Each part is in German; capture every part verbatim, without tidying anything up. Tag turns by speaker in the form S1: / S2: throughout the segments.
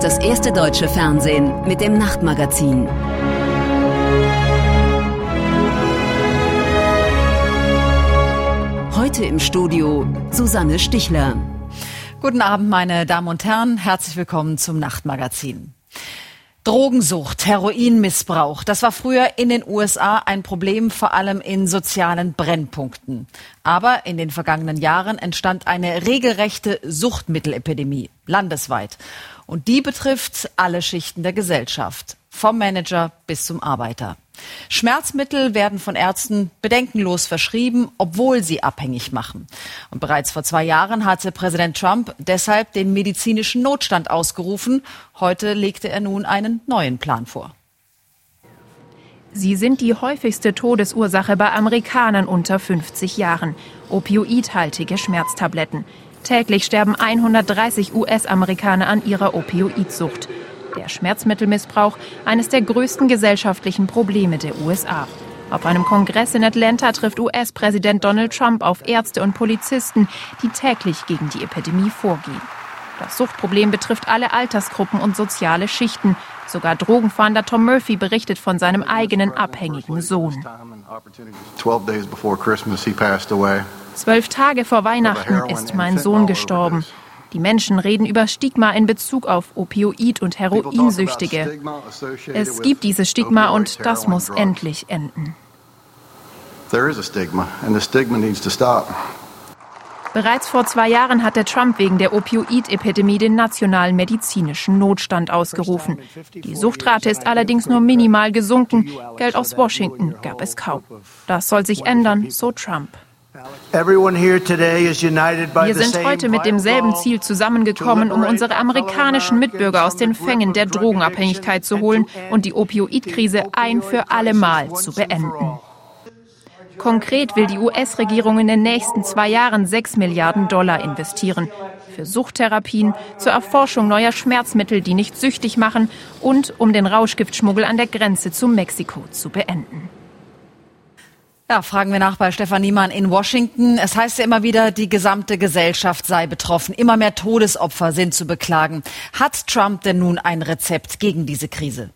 S1: Das erste deutsche Fernsehen mit dem Nachtmagazin. Heute im Studio Susanne Stichler.
S2: Guten Abend, meine Damen und Herren. Herzlich willkommen zum Nachtmagazin. Drogensucht, Heroinmissbrauch, das war früher in den U S A ein Problem, vor allem in sozialen Brennpunkten. Aber in den vergangenen Jahren entstand eine regelrechte Suchtmittelepidemie, landesweit. Und die betrifft alle Schichten der Gesellschaft, vom Manager bis zum Arbeiter. Schmerzmittel werden von Ärzten bedenkenlos verschrieben, obwohl sie abhängig machen. Und bereits vor zwei Jahren hatte Präsident Trump deshalb den medizinischen Notstand ausgerufen. Heute legte er nun einen neuen Plan vor.
S3: Sie sind die häufigste Todesursache bei Amerikanern unter fünfzig Jahren. Opioidhaltige Schmerztabletten. Täglich sterben hundertdreißig U S-Amerikaner an ihrer Opioidsucht. Der Schmerzmittelmissbrauch, eines der größten gesellschaftlichen Probleme der U S A. Auf einem Kongress in Atlanta trifft U S-Präsident Donald Trump auf Ärzte und Polizisten, die täglich gegen die Epidemie vorgehen. Das Suchtproblem betrifft alle Altersgruppen und soziale Schichten. Sogar Drogenfahnder Tom Murphy berichtet von seinem eigenen abhängigen Sohn. Zwölf Tage vor Weihnachten ist mein Sohn gestorben. Die Menschen reden über Stigma in Bezug auf Opioid- und Heroinsüchtige. Es gibt dieses Stigma und das muss endlich enden. Bereits vor zwei Jahren hatte Trump wegen der Opioid-Epidemie den nationalen medizinischen Notstand ausgerufen. Die Suchtrate ist allerdings nur minimal gesunken. Geld aus Washington gab es kaum. Das soll sich ändern, so Trump. Wir sind heute mit demselben Ziel zusammengekommen, um unsere amerikanischen Mitbürger aus den Fängen der Drogenabhängigkeit zu holen und die Opioidkrise ein für alle Mal zu beenden. Konkret will die U S-Regierung in den nächsten zwei Jahren sechs Milliarden Dollar investieren. Für Suchttherapien, zur Erforschung neuer Schmerzmittel, die nicht süchtig machen und um den Rauschgiftschmuggel an der Grenze zu Mexiko zu beenden.
S2: Ja, fragen wir nach bei Stefan Niemann in Washington. Es heißt ja immer wieder, die gesamte Gesellschaft sei betroffen. Immer mehr Todesopfer sind zu beklagen. Hat Trump denn nun ein Rezept gegen diese Krise?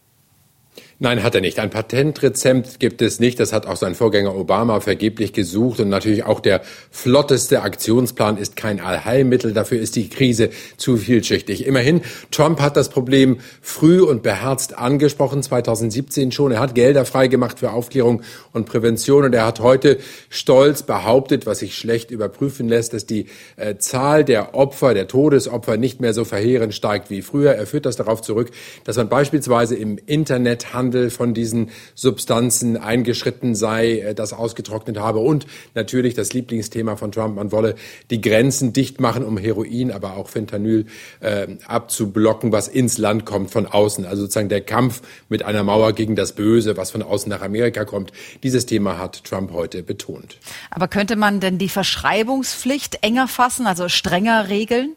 S4: Nein, hat er nicht. Ein Patentrezept gibt es nicht. Das hat auch sein Vorgänger Obama vergeblich gesucht. Und natürlich auch der flotteste Aktionsplan ist kein Allheilmittel. Dafür ist die Krise zu vielschichtig. Immerhin, Trump hat das Problem früh und beherzt angesprochen, zweitausendsiebzehn schon. Er hat Gelder freigemacht für Aufklärung und Prävention. Und er hat heute stolz behauptet, was sich schlecht überprüfen lässt, dass die äh, Zahl der Opfer, der Todesopfer nicht mehr so verheerend steigt wie früher. Er führt das darauf zurück, dass man beispielsweise im Internethandel von diesen Substanzen eingeschritten sei, das ausgetrocknet habe und natürlich das Lieblingsthema von Trump, man wolle die Grenzen dicht machen, um Heroin, aber auch Fentanyl äh, abzublocken, was ins Land kommt von außen. Also sozusagen der Kampf mit einer Mauer gegen das Böse, was von außen nach Amerika kommt. Dieses Thema hat Trump heute betont.
S2: Aber könnte man denn die Verschreibungspflicht enger fassen, also strenger regeln?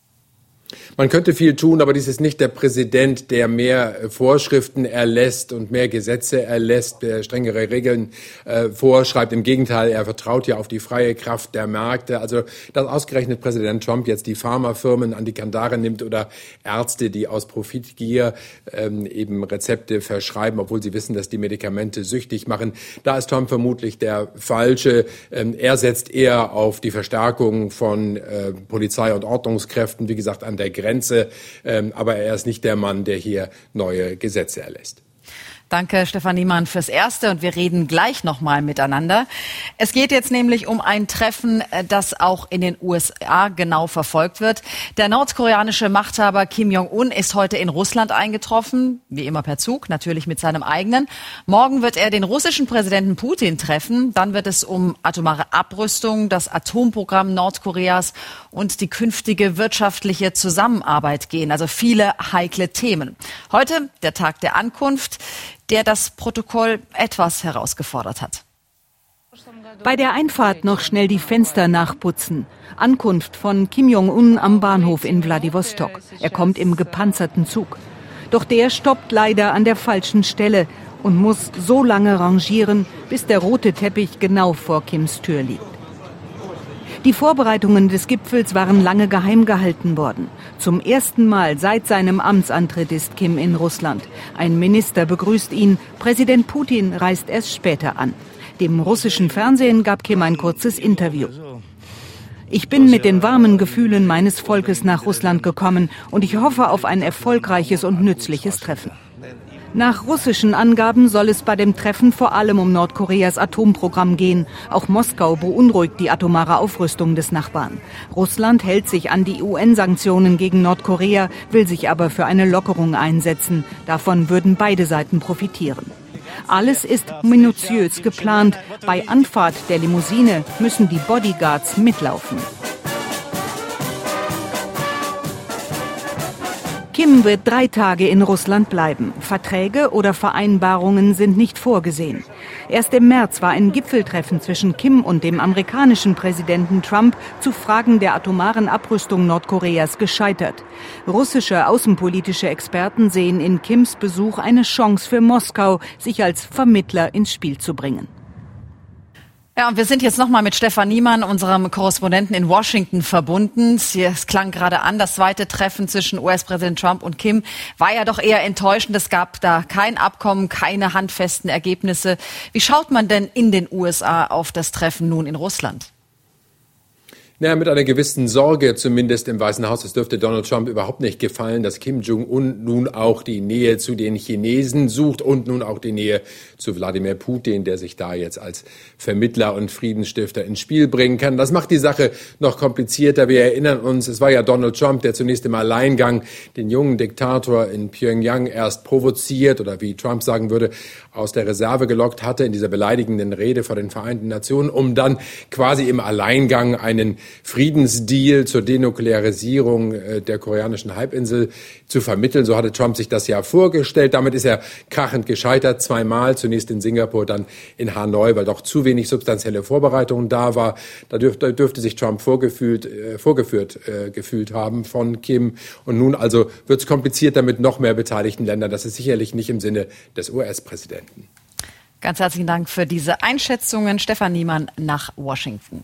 S4: Man könnte viel tun, aber dies ist nicht der Präsident, der mehr Vorschriften erlässt und mehr Gesetze erlässt, der strengere Regeln äh, vorschreibt. Im Gegenteil, er vertraut ja auf die freie Kraft der Märkte. Also, dass ausgerechnet Präsident Trump jetzt die Pharmafirmen an die Kandare nimmt oder Ärzte, die aus Profitgier ähm, eben Rezepte verschreiben, obwohl sie wissen, dass die Medikamente süchtig machen. Da ist Trump vermutlich der Falsche. Ähm, er setzt eher auf die Verstärkung von äh, Polizei und Ordnungskräften, wie gesagt, an der Grenze, ähm, aber er ist nicht der Mann, der hier neue Gesetze erlässt.
S2: Danke, Stefan Niemann, fürs Erste. Und wir reden gleich nochmal miteinander. Es geht jetzt nämlich um ein Treffen, das auch in den U S A genau verfolgt wird. Der nordkoreanische Machthaber Kim Jong-un ist heute in Russland eingetroffen, wie immer per Zug, natürlich mit seinem eigenen. Morgen wird er den russischen Präsidenten Putin treffen. Dann wird es um atomare Abrüstung, das Atomprogramm Nordkoreas und die künftige wirtschaftliche Zusammenarbeit gehen. Also viele heikle Themen. Heute der Tag der Ankunft, der das Protokoll etwas herausgefordert hat.
S5: Bei der Einfahrt noch schnell die Fenster nachputzen. Ankunft von Kim Jong-un am Bahnhof in Wladiwostok. Er kommt im gepanzerten Zug. Doch der stoppt leider an der falschen Stelle und muss so lange rangieren, bis der rote Teppich genau vor Kims Tür liegt. Die Vorbereitungen des Gipfels waren lange geheim gehalten worden. Zum ersten Mal seit seinem Amtsantritt ist Kim in Russland. Ein Minister begrüßt ihn, Präsident Putin reist erst später an. Dem russischen Fernsehen gab Kim ein kurzes Interview. Ich bin mit den warmen Gefühlen meines Volkes nach Russland gekommen und ich hoffe auf ein erfolgreiches und nützliches Treffen. Nach russischen Angaben soll es bei dem Treffen vor allem um Nordkoreas Atomprogramm gehen. Auch Moskau beunruhigt die atomare Aufrüstung des Nachbarn. Russland hält sich an die U N-Sanktionen gegen Nordkorea, will sich aber für eine Lockerung einsetzen. Davon würden beide Seiten profitieren. Alles ist minutiös geplant. Bei Anfahrt der Limousine müssen die Bodyguards mitlaufen. Kim wird drei Tage in Russland bleiben. Verträge oder Vereinbarungen sind nicht vorgesehen. Erst im März war ein Gipfeltreffen zwischen Kim und dem amerikanischen Präsidenten Trump zu Fragen der atomaren Abrüstung Nordkoreas gescheitert. Russische außenpolitische Experten sehen in Kims Besuch eine Chance für Moskau, sich als Vermittler ins Spiel zu bringen.
S2: Ja, und wir sind jetzt nochmal mit Stefan Niemann, unserem Korrespondenten in Washington, verbunden. Es klang gerade an, das zweite Treffen zwischen U S-Präsident Trump und Kim war ja doch eher enttäuschend. Es gab da kein Abkommen, keine handfesten Ergebnisse. Wie schaut man denn in den U S A auf das Treffen nun in Russland?
S4: Naja, mit einer gewissen Sorge, zumindest im Weißen Haus. Es dürfte Donald Trump überhaupt nicht gefallen, dass Kim Jong-un nun auch die Nähe zu den Chinesen sucht und nun auch die Nähe zu Wladimir Putin, der sich da jetzt als Vermittler und Friedensstifter ins Spiel bringen kann. Das macht die Sache noch komplizierter. Wir erinnern uns, es war ja Donald Trump, der zunächst im Alleingang den jungen Diktator in Pyongyang erst provoziert oder wie Trump sagen würde, aus der Reserve gelockt hatte in dieser beleidigenden Rede vor den Vereinten Nationen, um dann quasi im Alleingang einen Friedensdeal zur Denuklearisierung der koreanischen Halbinsel zu vermitteln. So hatte Trump sich das ja vorgestellt. Damit ist er krachend gescheitert, zweimal, zunächst in Singapur, dann in Hanoi, weil doch zu wenig substanzielle Vorbereitungen da war. Da dürfte, dürfte sich Trump vorgefühlt, äh, vorgeführt äh, gefühlt haben von Kim. Und nun also wird es komplizierter mit noch mehr beteiligten Ländern. Das ist sicherlich nicht im Sinne des U S-Präsidenten.
S2: Ganz herzlichen Dank für diese Einschätzungen. Stefan Niemann nach Washington.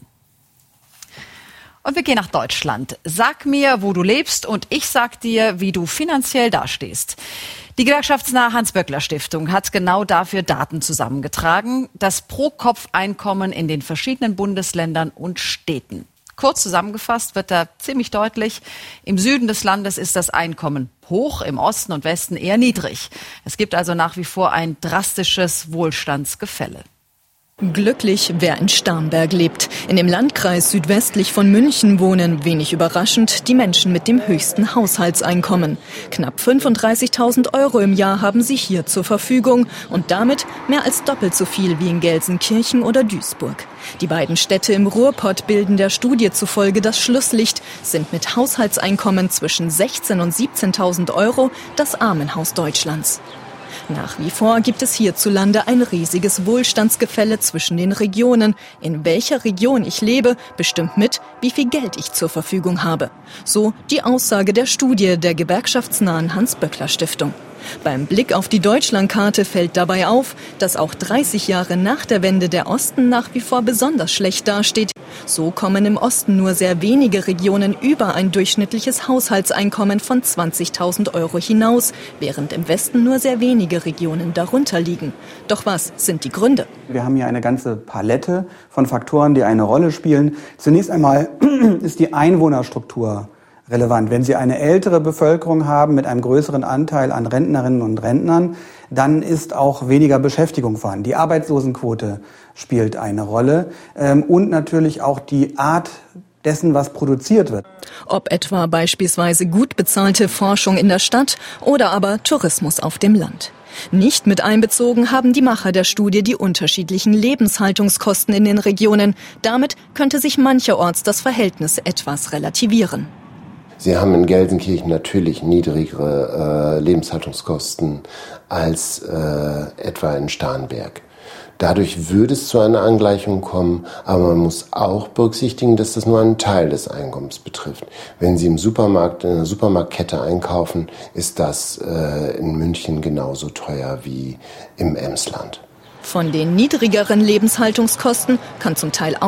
S2: Und wir gehen nach Deutschland. Sag mir, wo du lebst und ich sag dir, wie du finanziell dastehst. Die gewerkschaftsnahe Hans-Böckler-Stiftung hat genau dafür Daten zusammengetragen. Das Pro-Kopf-Einkommen in den verschiedenen Bundesländern und Städten. Kurz zusammengefasst wird da ziemlich deutlich, im Süden des Landes ist das Einkommen hoch, im Osten und Westen eher niedrig. Es gibt also nach wie vor ein drastisches Wohlstandsgefälle.
S6: Glücklich, wer in Starnberg lebt. In dem Landkreis südwestlich von München wohnen, wenig überraschend, die Menschen mit dem höchsten Haushaltseinkommen. Knapp fünfunddreißigtausend Euro im Jahr haben sie hier zur Verfügung und damit mehr als doppelt so viel wie in Gelsenkirchen oder Duisburg. Die beiden Städte im Ruhrpott bilden der Studie zufolge das Schlusslicht, sind mit Haushaltseinkommen zwischen sechzehntausend und siebzehntausend Euro das Armenhaus Deutschlands. Nach wie vor gibt es hierzulande ein riesiges Wohlstandsgefälle zwischen den Regionen. In welcher Region ich lebe, bestimmt mit, wie viel Geld ich zur Verfügung habe. So die Aussage der Studie der gewerkschaftsnahen Hans-Böckler-Stiftung. Beim Blick auf die Deutschlandkarte fällt dabei auf, dass auch dreißig Jahre nach der Wende der Osten nach wie vor besonders schlecht dasteht. So kommen im Osten nur sehr wenige Regionen über ein durchschnittliches Haushaltseinkommen von zwanzigtausend Euro hinaus, während im Westen nur sehr wenige Regionen darunter liegen. Doch was sind die Gründe?
S7: Wir haben hier eine ganze Palette von Faktoren, die eine Rolle spielen. Zunächst einmal ist die Einwohnerstruktur relevant. Wenn Sie eine ältere Bevölkerung haben mit einem größeren Anteil an Rentnerinnen und Rentnern, dann ist auch weniger Beschäftigung vorhanden. Die Arbeitslosenquote spielt eine Rolle ähm, und natürlich auch die Art dessen, was produziert wird.
S6: Ob etwa beispielsweise gut bezahlte Forschung in der Stadt oder aber Tourismus auf dem Land. Nicht mit einbezogen haben die Macher der Studie die unterschiedlichen Lebenshaltungskosten in den Regionen. Damit könnte sich mancherorts das Verhältnis etwas relativieren.
S8: Sie haben in Gelsenkirchen natürlich niedrigere äh, Lebenshaltungskosten als äh, etwa in Starnberg. Dadurch würde es zu einer Angleichung kommen, aber man muss auch berücksichtigen, dass das nur einen Teil des Einkommens betrifft. Wenn Sie im Supermarkt, in einer Supermarktkette einkaufen, ist das äh, in München genauso teuer wie im Emsland.
S6: Von den niedrigeren Lebenshaltungskosten kann zum Teil auch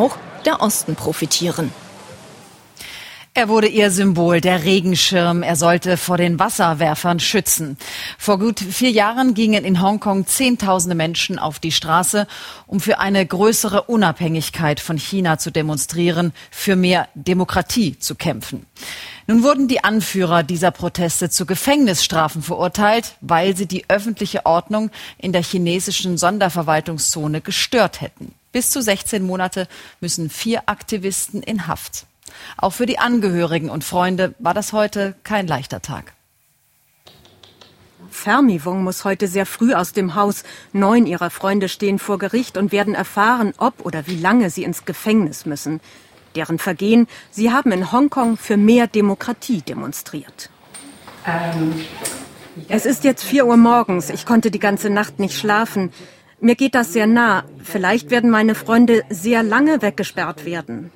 S6: der Osten profitieren.
S2: Er wurde ihr Symbol, der Regenschirm. Er sollte vor den Wasserwerfern schützen. Vor gut vier Jahren gingen in Hongkong Zehntausende Menschen auf die Straße, um für eine größere Unabhängigkeit von China zu demonstrieren, für mehr Demokratie zu kämpfen. Nun wurden die Anführer dieser Proteste zu Gefängnisstrafen verurteilt, weil sie die öffentliche Ordnung in der chinesischen Sonderverwaltungszone gestört hätten. Bis zu sechzehn Monate müssen vier Aktivisten in Haft. Auch für die Angehörigen und Freunde war das heute kein leichter Tag.
S9: Fermi Wong muss heute sehr früh aus dem Haus. Neun ihrer Freunde stehen vor Gericht und werden erfahren, ob oder wie lange sie ins Gefängnis müssen. Deren Vergehen: Sie haben in Hongkong für mehr Demokratie demonstriert. Ähm, es ist jetzt vier Uhr morgens. Ich konnte die ganze Nacht nicht schlafen. Mir geht das sehr nah. Vielleicht werden meine Freunde sehr lange weggesperrt werden.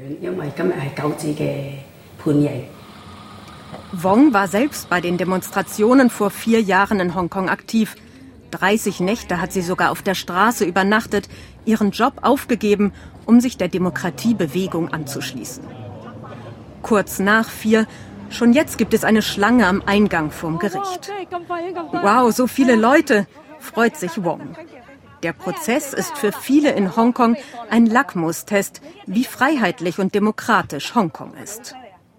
S9: Wong war selbst bei den Demonstrationen vor vier Jahren in Hongkong aktiv. dreißig Nächte hat sie sogar auf der Straße übernachtet, ihren Job aufgegeben, um sich der Demokratiebewegung anzuschließen. Kurz nach vier, schon jetzt gibt es eine Schlange am Eingang vom Gericht. Wow, so viele Leute, freut sich Wong. Der Prozess ist für viele in Hongkong ein Lackmustest, wie freiheitlich und demokratisch Hongkong ist.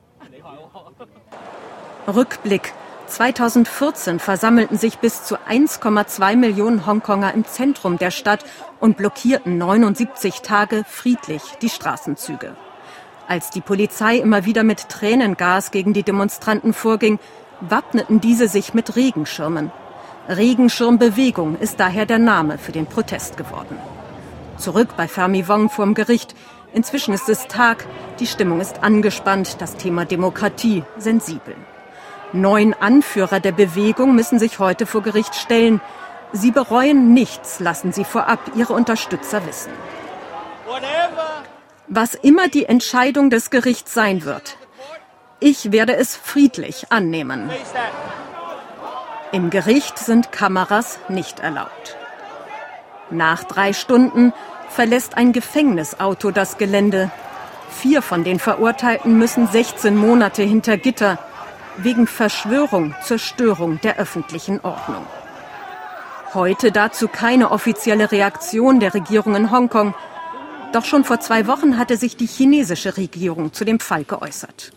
S9: Rückblick. zweitausendvierzehn versammelten sich bis zu eins Komma zwei Millionen Hongkonger im Zentrum der Stadt und blockierten neunundsiebzig Tage friedlich die Straßenzüge. Als die Polizei immer wieder mit Tränengas gegen die Demonstranten vorging, wappneten diese sich mit Regenschirmen. Regenschirmbewegung ist daher der Name für den Protest geworden. Zurück bei Fermi Wong vorm Gericht. Inzwischen ist es Tag, die Stimmung ist angespannt, das Thema Demokratie sensibel. Neun Anführer der Bewegung müssen sich heute vor Gericht stellen. Sie bereuen nichts, lassen sie vorab ihre Unterstützer wissen. Was immer die Entscheidung des Gerichts sein wird, ich werde es friedlich annehmen. Im Gericht sind Kameras nicht erlaubt. Nach drei Stunden verlässt ein Gefängnisauto das Gelände. Vier von den Verurteilten müssen sechzehn Monate hinter Gitter wegen Verschwörung zur Störung der öffentlichen Ordnung. Heute dazu keine offizielle Reaktion der Regierung in Hongkong. Doch schon vor zwei Wochen hatte sich die chinesische Regierung zu dem Fall geäußert.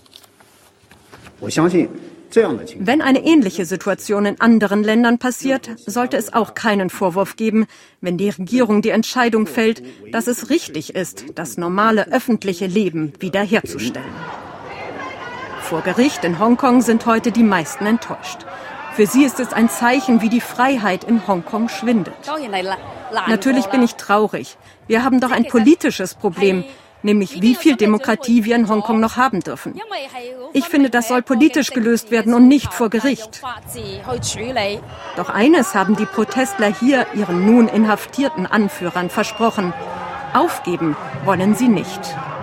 S9: Wenn eine ähnliche Situation in anderen Ländern passiert, sollte es auch keinen Vorwurf geben, wenn die Regierung die Entscheidung fällt, dass es richtig ist, das normale öffentliche Leben wiederherzustellen. Vor Gericht in Hongkong sind heute die meisten enttäuscht. Für sie ist es ein Zeichen, wie die Freiheit in Hongkong schwindet. Natürlich bin ich traurig. Wir haben doch ein politisches Problem, nämlich wie viel Demokratie wir in Hongkong noch haben dürfen. Ich finde, das soll politisch gelöst werden und nicht vor Gericht. Doch eines haben die Protestler hier ihren nun inhaftierten Anführern versprochen: Aufgeben wollen sie nicht.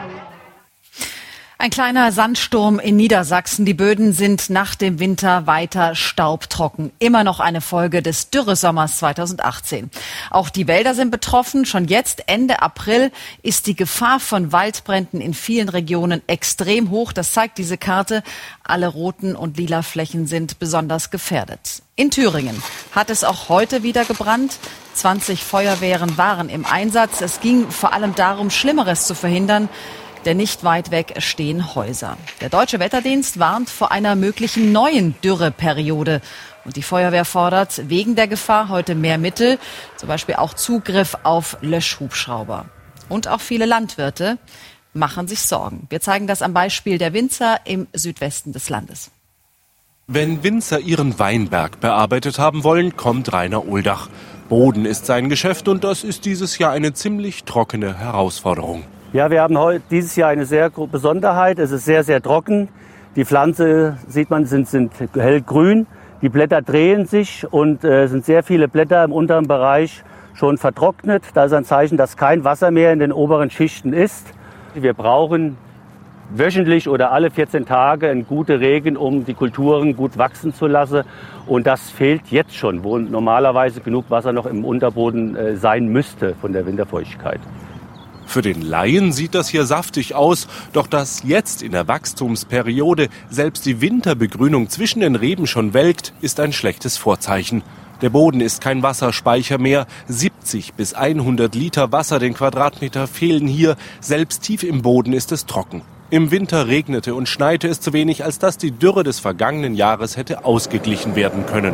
S2: Ein kleiner Sandsturm in Niedersachsen. Die Böden sind nach dem Winter weiter staubtrocken. Immer noch eine Folge des Dürresommers zweitausendachtzehn. Auch die Wälder sind betroffen. Schon jetzt, Ende April, ist die Gefahr von Waldbränden in vielen Regionen extrem hoch. Das zeigt diese Karte. Alle roten und lila Flächen sind besonders gefährdet. In Thüringen hat es auch heute wieder gebrannt. zwanzig Feuerwehren waren im Einsatz. Es ging vor allem darum, Schlimmeres zu verhindern. Denn nicht weit weg stehen Häuser. Der Deutsche Wetterdienst warnt vor einer möglichen neuen Dürreperiode. Und die Feuerwehr fordert wegen der Gefahr heute mehr Mittel, zum Beispiel auch Zugriff auf Löschhubschrauber. Und auch viele Landwirte machen sich Sorgen. Wir zeigen das am Beispiel der Winzer im Südwesten des Landes.
S10: Wenn Winzer ihren Weinberg bearbeitet haben wollen, kommt Rainer Oldach. Boden ist sein Geschäft und das ist dieses Jahr eine ziemlich trockene Herausforderung.
S11: Ja, wir haben heute dieses Jahr eine sehr Besonderheit. Es ist sehr, sehr trocken. Die Pflanze, sieht man, sind, sind hellgrün. Die Blätter drehen sich und es äh, sind sehr viele Blätter im unteren Bereich schon vertrocknet. Das ist ein Zeichen, dass kein Wasser mehr in den oberen Schichten ist. Wir brauchen wöchentlich oder alle vierzehn Tage einen guten Regen, um die Kulturen gut wachsen zu lassen. Und das fehlt jetzt schon, wo normalerweise genug Wasser noch im Unterboden äh, sein müsste von der Winterfeuchtigkeit.
S10: Für den Laien sieht das hier saftig aus, doch dass jetzt in der Wachstumsperiode selbst die Winterbegrünung zwischen den Reben schon welkt, ist ein schlechtes Vorzeichen. Der Boden ist kein Wasserspeicher mehr, siebzig bis hundert Liter Wasser den Quadratmeter fehlen hier, selbst tief im Boden ist es trocken. Im Winter regnete und schneite es zu wenig, als dass die Dürre des vergangenen Jahres hätte ausgeglichen werden können.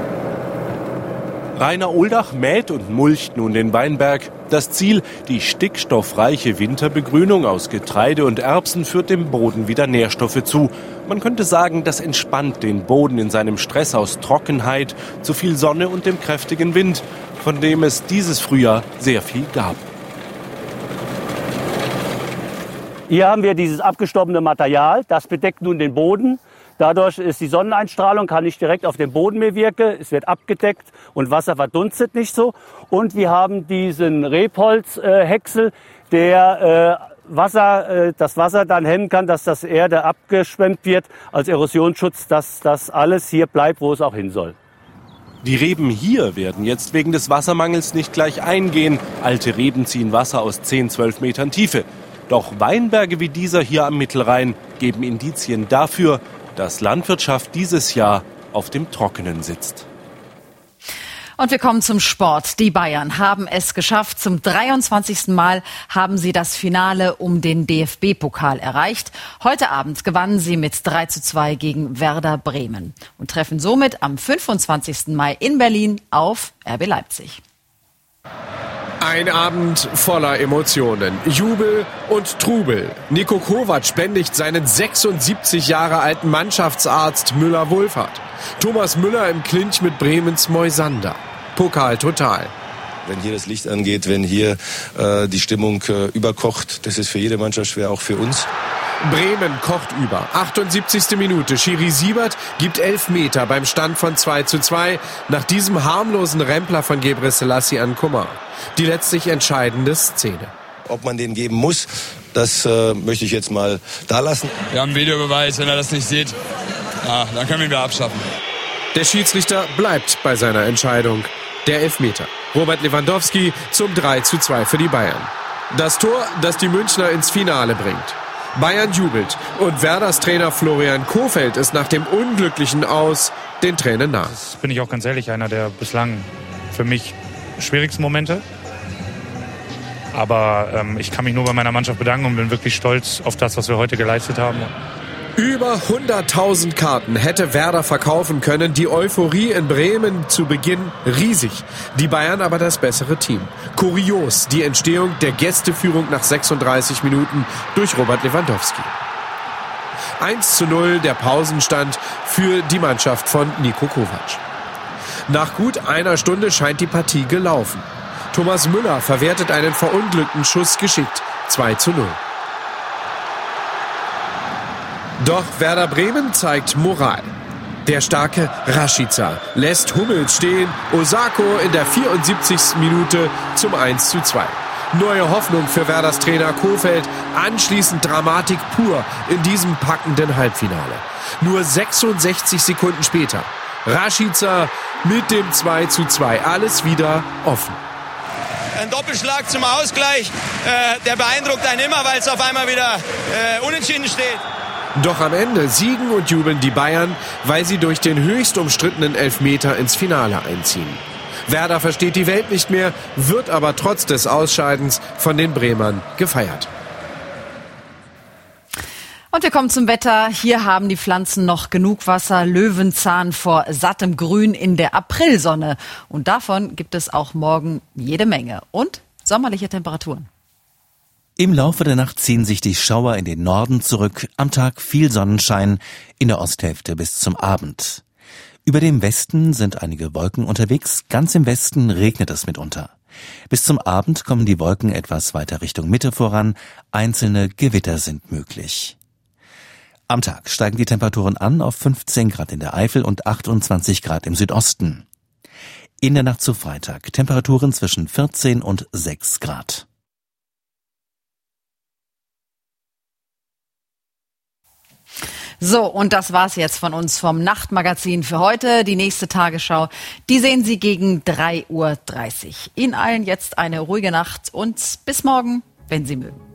S10: Rainer Oldach mäht und mulcht nun den Weinberg. Das Ziel, die stickstoffreiche Winterbegrünung aus Getreide und Erbsen, führt dem Boden wieder Nährstoffe zu. Man könnte sagen, das entspannt den Boden in seinem Stress aus Trockenheit, zu viel Sonne und dem kräftigen Wind, von dem es dieses Frühjahr sehr viel gab.
S11: Hier haben wir dieses abgestorbene Material, das bedeckt nun den Boden. Dadurch ist die Sonneneinstrahlung, kann nicht direkt auf den Boden mehr wirken. Es wird abgedeckt und Wasser verdunstet nicht so. Und wir haben diesen Rebholzhäcksel, äh, der äh, Wasser, äh, das Wasser dann hemmen kann, dass das Erde abgeschwemmt wird als Erosionsschutz, dass das alles hier bleibt, wo es auch hin soll.
S10: Die Reben hier werden jetzt wegen des Wassermangels nicht gleich eingehen. Alte Reben ziehen Wasser aus zehn, zwölf Metern Tiefe. Doch Weinberge wie dieser hier am Mittelrhein geben Indizien dafür, dass Landwirtschaft dieses Jahr auf dem Trockenen sitzt.
S2: Und wir kommen zum Sport. Die Bayern haben es geschafft. Zum dreiundzwanzigsten Mal haben sie das Finale um den D F B-Pokal erreicht. Heute Abend gewannen sie mit drei zu zwei gegen Werder Bremen und treffen somit am fünfundzwanzigsten Mai in Berlin auf R B Leipzig.
S12: Ein Abend voller Emotionen, Jubel und Trubel. Niko Kovac bändigt seinen sechsundsiebzig Jahre alten Mannschaftsarzt Müller-Wohlfahrt. Thomas Müller im Clinch mit Bremens Moisander. Pokal total.
S13: Wenn hier das Licht angeht, wenn hier äh, die Stimmung äh, überkocht, das ist für jede Mannschaft schwer, auch für uns.
S12: Bremen kocht über. achtundsiebzigste Minute. Schiri Siebert gibt Elfmeter beim Stand von zwei zu zwei nach diesem harmlosen Rempler von Gebre Selassie an Coman. Die letztlich entscheidende Szene.
S13: Ob man den geben muss, das äh, möchte ich jetzt mal da lassen.
S14: Wir haben einen Videobeweis, wenn er das nicht sieht, ja, dann können wir ihn wieder abschaffen.
S12: Der Schiedsrichter bleibt bei seiner Entscheidung. Der Elfmeter. Robert Lewandowski zum drei zu zwei für die Bayern. Das Tor, das die Münchner ins Finale bringt. Bayern jubelt und Werders Trainer Florian Kohfeldt ist nach dem unglücklichen Aus den Tränen nah.
S15: Das bin ich auch ganz ehrlich, einer der bislang für mich schwierigsten Momente. Aber ähm, ich kann mich nur bei meiner Mannschaft bedanken und bin wirklich stolz auf das, was wir heute geleistet haben.
S12: Über hunderttausend Karten hätte Werder verkaufen können. Die Euphorie in Bremen zu Beginn riesig. Die Bayern aber das bessere Team. Kurios die Entstehung der Gästeführung nach sechsunddreißig Minuten durch Robert Lewandowski. eins zu null der Pausenstand für die Mannschaft von Niko Kovac. Nach gut einer Stunde scheint die Partie gelaufen. Thomas Müller verwertet einen verunglückten Schuss geschickt. zwei zu null. Doch Werder Bremen zeigt Moral. Der starke Rashica lässt Hummels stehen, Osako in der vierundsiebzigsten Minute zum eins zu zwei. Neue Hoffnung für Werders Trainer Kohfeldt, anschließend Dramatik pur in diesem packenden Halbfinale. Nur sechsundsechzig Sekunden später, Rashica mit dem zwei zu zwei, alles wieder offen.
S16: Ein Doppelschlag zum Ausgleich, äh, der beeindruckt einen immer, weil es auf einmal wieder äh, unentschieden steht.
S12: Doch am Ende siegen und jubeln die Bayern, weil sie durch den höchst umstrittenen Elfmeter ins Finale einziehen. Werder versteht die Welt nicht mehr, wird aber trotz des Ausscheidens von den Bremern gefeiert.
S2: Und wir kommen zum Wetter. Hier haben die Pflanzen noch genug Wasser. Löwenzahn vor sattem Grün in der Aprilsonne. Und davon gibt es auch morgen jede Menge. Und sommerliche Temperaturen.
S17: Im Laufe der Nacht ziehen sich die Schauer in den Norden zurück, am Tag viel Sonnenschein, in der Osthälfte bis zum Abend. Über dem Westen sind einige Wolken unterwegs, ganz im Westen regnet es mitunter. Bis zum Abend kommen die Wolken etwas weiter Richtung Mitte voran, einzelne Gewitter sind möglich. Am Tag steigen die Temperaturen an auf fünfzehn Grad in der Eifel und achtundzwanzig Grad im Südosten. In der Nacht zu Freitag Temperaturen zwischen vierzehn und sechs Grad.
S2: So, und das war's jetzt von uns vom Nachtmagazin für heute. Die nächste Tagesschau, die sehen Sie gegen drei Uhr dreißig. Ihnen allen jetzt eine ruhige Nacht und bis morgen. wenn Sie mögen.